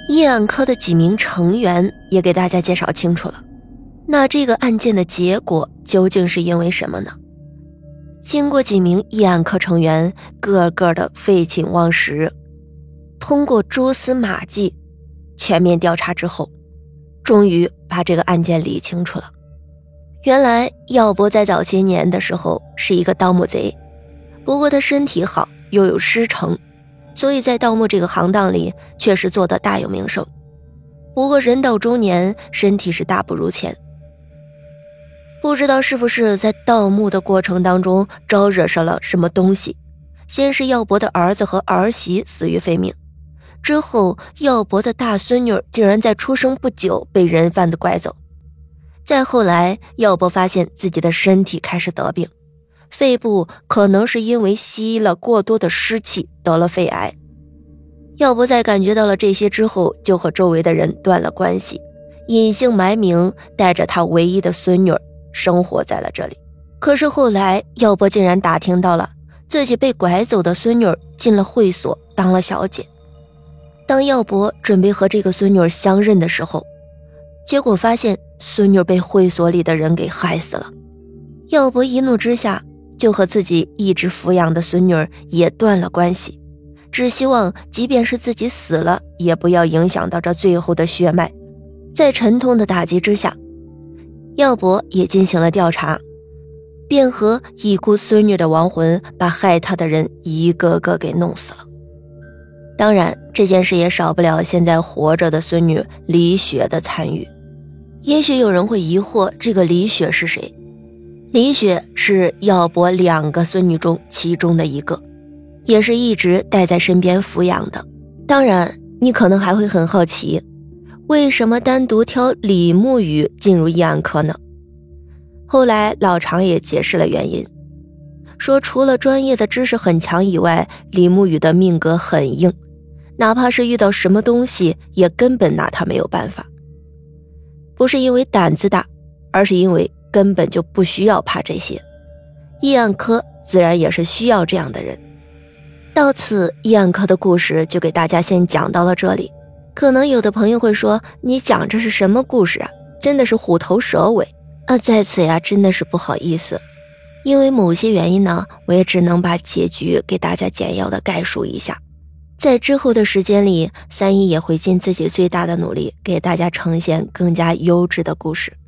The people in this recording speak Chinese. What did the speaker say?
议案科的几名成员也给大家介绍清楚了。那这个案件的结果究竟是因为什么呢？经过几名议案科成员个个的废寝忘食，通过蛛丝马迹全面调查之后，终于把这个案件理清楚了。原来耀伯在早些年的时候是一个盗墓贼，不过他身体好又有师承，所以在盗墓这个行当里确实做得大有名声。不过人到中年，身体是大不如前。不知道是不是在盗墓的过程当中招惹上了什么东西，先是耀伯的儿子和儿媳死于非命，之后耀伯的大孙女竟然在出生不久被人贩子拐走，再后来耀伯发现自己的身体开始得病，肺部可能是因为吸了过多的湿气得了肺癌。耀伯在感觉到了这些之后，就和周围的人断了关系，隐姓埋名，带着他唯一的孙女生活在了这里。可是后来耀伯竟然打听到了自己被拐走的孙女进了会所当了小姐。当耀伯准备和这个孙女相认的时候，结果发现孙女被会所里的人给害死了。耀伯一怒之下就和自己一直抚养的孙女也断了关系，只希望即便是自己死了也不要影响到这最后的血脉。在沉痛的打击之下，耀伯也进行了调查，便和已故孙女的亡魂把害他的人一个个给弄死了。当然这件事也少不了现在活着的孙女李雪的参与。也许有人会疑惑，这个李雪是谁？李雪是耀伯2个孙女中其中的一个，也是一直带在身边抚养的。当然你可能还会很好奇，为什么单独挑李沐雨进入议案科呢？后来老常也解释了原因，说除了专业的知识很强以外，李沐雨的命格很硬，哪怕是遇到什么东西也根本拿他没有办法。不是因为胆子大，而是因为根本就不需要怕这些。议案科自然也是需要这样的人。到此议案科的故事就给大家先讲到了这里。可能有的朋友会说，你讲这是什么故事啊？真的是虎头蛇尾。在此呀，真的是不好意思，因为某些原因呢，我也只能把结局给大家简要的概述一下。在之后的时间里，三一也会尽自己最大的努力给大家呈现更加优质的故事。